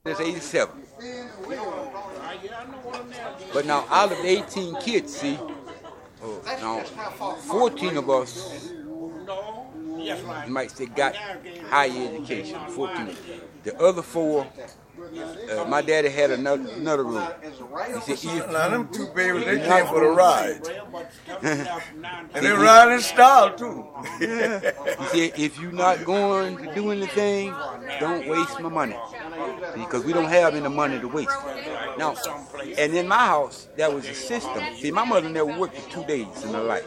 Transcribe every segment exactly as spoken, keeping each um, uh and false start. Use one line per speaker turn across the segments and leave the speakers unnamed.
That's eighty-seven. But now, out of the eighteen kids, see, uh, now fourteen of us, you might say, got higher education. fourteen. The other four, uh, my daddy had another, another rule. He said, if
now them two babies, they came for the ride. And they ride in style, too.
He said, if you're not going to do anything, don't waste my money. Because we don't have any money to waste. Now, and in my house, that was a system. See, my mother never worked for two days in her life.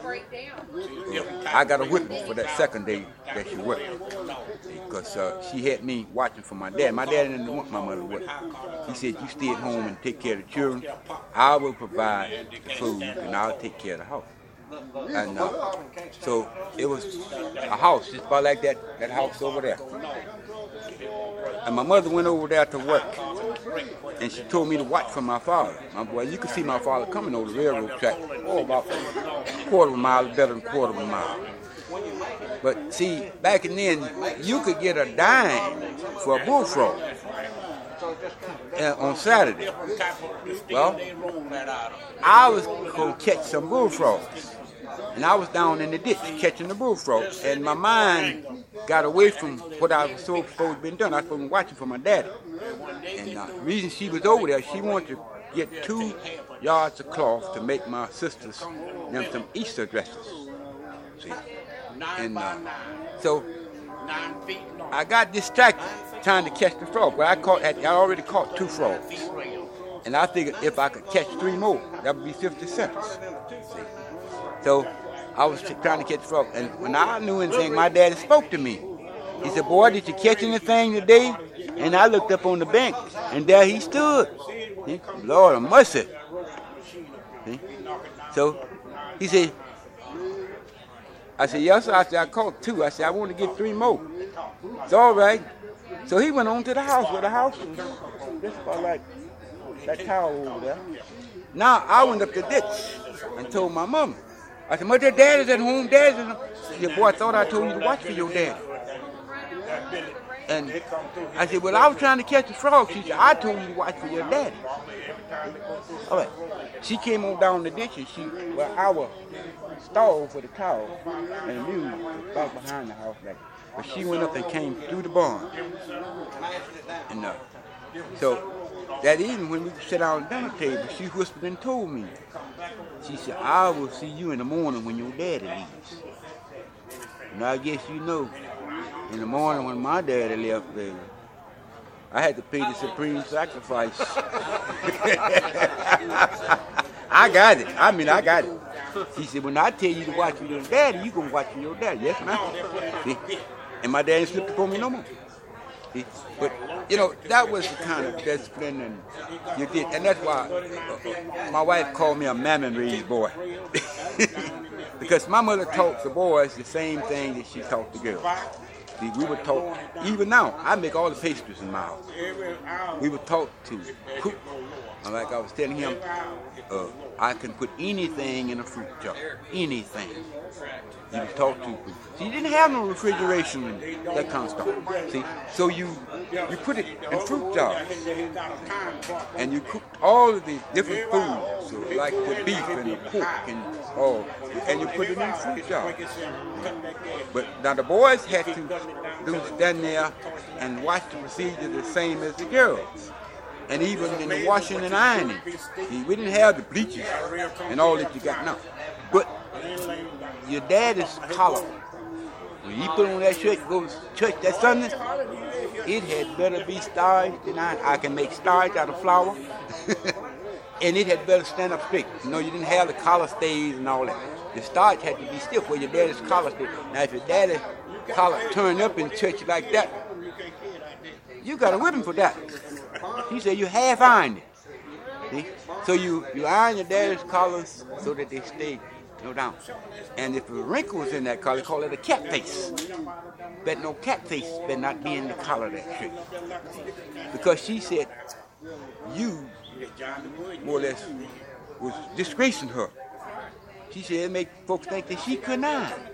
I got a whipping for that second day that she worked. Because uh, she had me watching for my dad. My dad didn't want my mother to work. He said, you stay at home and take care of the children. I will provide the food and I'll take care of the house. And uh, so it was a house, just about like that, that house over there. And my mother went over there to work. And she told me to watch for my father. My boy, you could see my father coming over the railroad track, oh, about a quarter of a mile, better than a quarter of a mile. But see, back in then, you could get a dime for a bullfrog uh, on Saturday. Well, I was going to catch some bullfrogs. And I was down in the ditch catching the bullfrogs. And my mind got away from what I was so supposed to be doing. I was supposed to be watching for my daddy. And uh, the reason she was over there, she wanted to get two yards of cloth to make my sisters them some Easter dresses. See? And uh, so I got distracted trying to catch the frog. But I caught, I already caught two frogs. And I figured if I could catch three more, that would be fifty cents. See? So I was trying to catch the frog. And when I knew anything, my daddy spoke to me. He said, boy, did you catch anything today? And I looked up on the bank, and there he stood. See? Lord of mercy. See? So he said, I said, yes, sir. I said, I caught two. I said, I want to get three more. It's all right. So he went on to the house, where the house was just about like that tower over there. Now I went up the ditch and told my mama. I said, Mother, Daddy's at home, Daddy's at home. She said, boy, I thought I told you to watch for your daddy. And I said, well, I was trying to catch a frog. She said, I told you to watch for your daddy. All right. She came on down the ditch and she, well, our stall for the cow and the mule was back behind the house. Like, but she went up and came through the barn. And uh, so that evening when we sat down at the dinner table, she whispered and told me. She said, I will see you in the morning when your daddy leaves. And I guess you know, in the morning when my daddy left, baby, I had to pay the supreme sacrifice. I got it. I mean, I got it. She said, when I tell you to watch for your daddy, you going to watch for your daddy. Yes, ma'am. See? And my daddy slipped up on me no more. See? But, you know, that was the kind of discipline and you did. And that's why uh, my wife called me a mammon-raised boy. Because my mother taught the boys the same thing that she taught the girls. See, we were taught, even now, I make all the pastries in my house. We were taught to cook. And like I was telling him, uh, I can put anything in a fruit jar. Anything. He was taught to. See, you didn't have no refrigeration and that kind of stuff. See, so you you put it in fruit jars, and you cooked all of the different foods, so like the beef and the pork and all, and you put it in fruit jars. But now the boys had to do stand there and watch the procedure the same as the girls. And even in the washing and ironing, see, we didn't have the bleachers and all that you got now. But your daddy's collar, when you put on that shirt, go to church that Sunday, it had better be starched and ironed. I can make starch out of flour. And it had better stand up straight. You know, you didn't have the collar stays and all that. The starch had to be stiff where your daddy's collar stayed. Now, if your daddy's collar turned up in church like that, you got to whip him for that. He said you half ironed it. See? So you, you iron your daddy's collars so that they stay no down. And if a wrinkle was in that collar, call it a cat face. But no cat face better not be in the collar of that shirt. Because she said you more or less was disgracing her. She said it made folks think that she couldn't iron.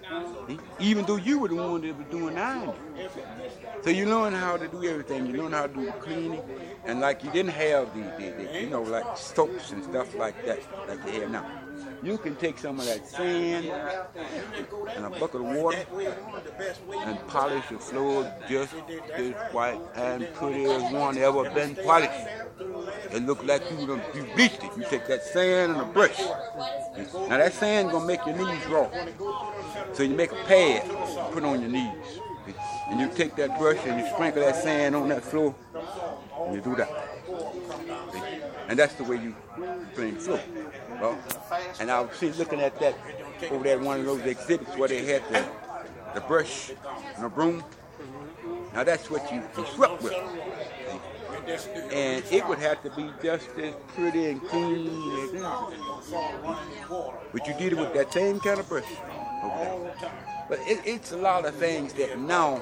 See? Even though you were the one that was doing the ironing. So you learn how to do everything. You learn how to do the cleaning. And like you didn't have the, the, the you know, like soaps and stuff like that, like they have now. You can take some of that sand and a bucket of water and polish the floor just as white and pretty as one ever been polished. It looked like you, done, you bleached it. You take that sand and a brush. Now that sand gonna make your knees raw. So you make a pad, put on your knees. And you take that brush and you sprinkle that sand on that floor, and you do that. And that's the way you clean the floor. Well, and I was looking at that over there, one of those exhibits where they had the, the brush and the broom. Now that's what you, you swept with. And it would have to be just as pretty and clean as that. But you did it with that same kind of brush over there. But it, it's a lot of things that now,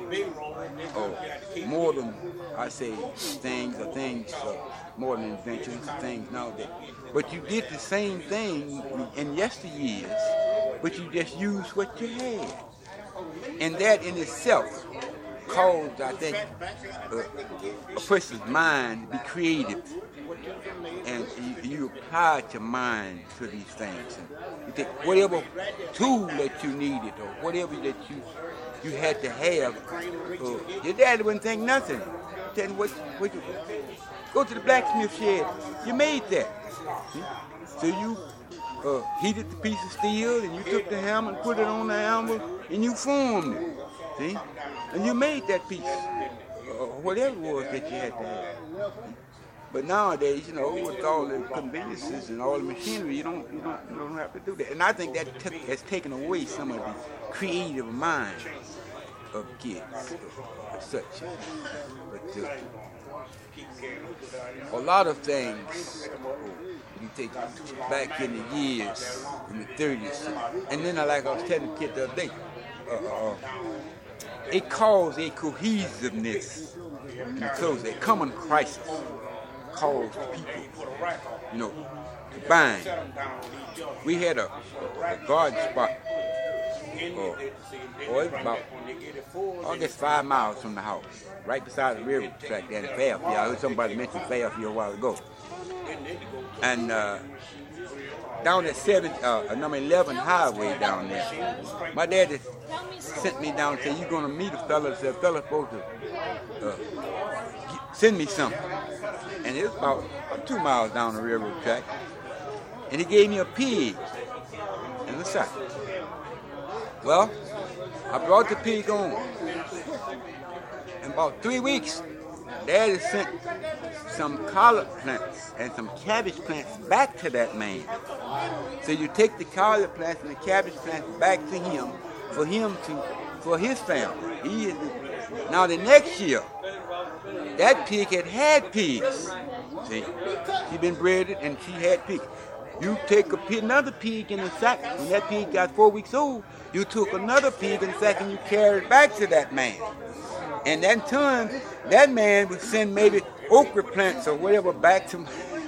oh, more than, I say, things or things, uh, more than inventions, things nowadays. But you did the same thing in yesteryears, but you just used what you had. And that in itself caused, I think, uh, a person's mind to be creative. And you, you applied your mind to these things. And you take whatever tool that you needed or whatever that you you had to have. Uh, your daddy wouldn't think nothing. Tell you what, what you, go to the blacksmith shed. You made that. See? So you uh, heated the piece of steel and you took the hammer and put it on the hammer and you formed it. See? And you made that piece. Uh, whatever it was that you had to have. But nowadays, you know, with all the conveniences and all the machinery, you don't, you don't, you don't have to do that. And I think that t- has taken away some of the creative mind of kids, or such. But uh, a lot of things, you take back in the years, in the thirties, and then like I was telling the kid the other day, uh, uh, it caused a cohesiveness in the clothes, a common crisis. Caused people, you know, to bind. We had a, a guard spot, or, or it was about, I guess, five miles from the house, right beside the railroad track there in Fairfield. I heard somebody mention Fairfield a while ago. And uh, down at seven, uh, number eleven highway down there, my daddy sent me down and said, "You're gonna meet a fella." Said, "Fella's supposed to uh, send me something." And it was about two miles down the railroad track. And he gave me a pig in the sack. Well, I brought the pig on. In about three weeks, Daddy sent some collard plants and some cabbage plants back to that man. So you take the collard plants and the cabbage plants back to him for him to, for his family. He is, now the next year, that pig had had pigs. See, she been bred and she had pigs. You take a pig, another pig in a sack. When that pig got four weeks old, you took another pig in a sack and you carried it back to that man. And that time, that man would send maybe okra plants or whatever back to.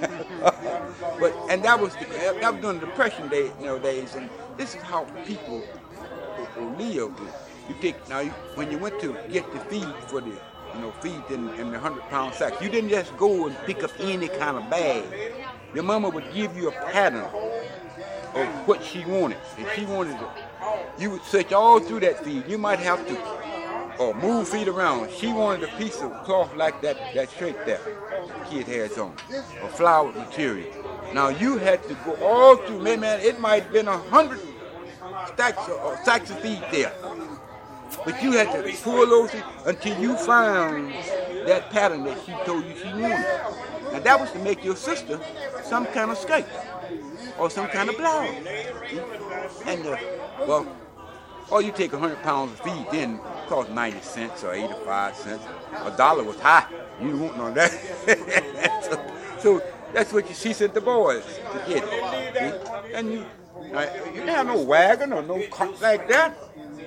But and that was the, that was during the Depression day, you know, days. And this is how people live. You take now you, when you went to get the feed for the. You know, feed in, in the hundred pound sack. You didn't just go and pick up any kind of bag. Your mama would give you a pattern of what she wanted. If she wanted it, you would search all through that feed. You might have to or move feed around. She wanted a piece of cloth like that, that shirt there the kid has on, or flowered material. Now you had to go all through, man, man it might have been a hundred stacks or sacks of feed there. But you had to pull those until you found that pattern that she told you she wanted. And that was to make your sister some kind of skirt or some kind of blouse. And, uh, well, or you take one hundred pounds of feed, then it cost ninety cents or eighty-five cents. A dollar was high. You didn't want none of that. so, so that's what you, she sent the boys to get it. And you, uh, you didn't have no wagon or no cart like that.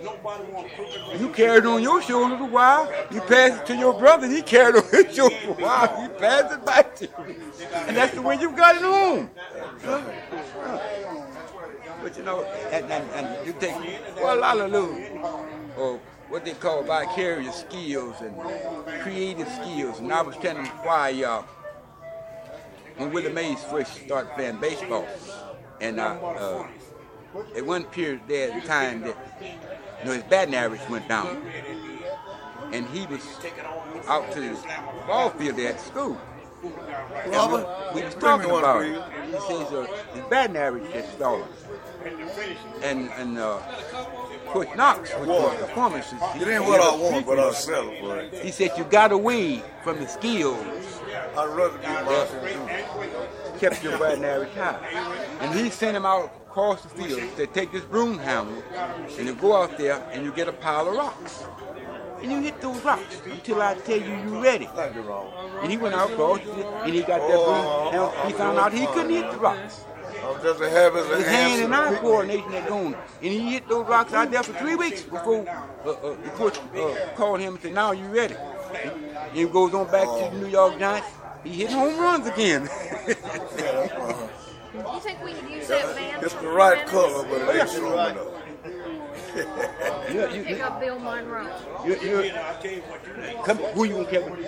You carried it on your shoulders a while. You passed it to your brother. He carried it on his shoulders a while. You passed it back to you. And that's the way you got it home. But you know, and, and, and you take, well, a lot of little, or what they call vicarious skills and creative skills. And I was telling them why, uh, when Willie Mays first started playing baseball, and uh, uh, at one period there at the time that, you know, his batting average went down, and he was out to the ball field there at school.
Robert,
we, we was talking about it. He says uh, his batting average had stolen. And and uh, Coach Knox, with his performances,
it ain't what I want, but I'll settle for it.
He said you got away from the skills.
I'd rather be Martin
Kept your batting average high. And he sent him out across the field to take this broom handle and you go out there and you get a pile of rocks. And you hit those rocks until I tell you you're ready. And he went out across and he got that broom handle. He found out he couldn't hit the rocks.
I'm just a habit of
his hand and eye coordination had gone. And he hit those rocks out there for three weeks before uh, uh, the coach uh, called him and said, now you ready. And he goes on back to the New York Giants. He hit home runs again.
You think we could use that band?
It's the right color, but it ain't strong enough.
You, you, pick up Bill Monroe.
You, you, come, who you gonna catch?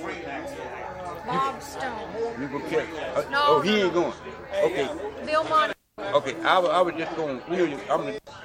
Bob Stone.
You gonna catch? Uh,
No,
oh, he
no,
ain't
no.
going. Okay.
Bill Monroe.
Okay, I, I was just going. You know, I'm.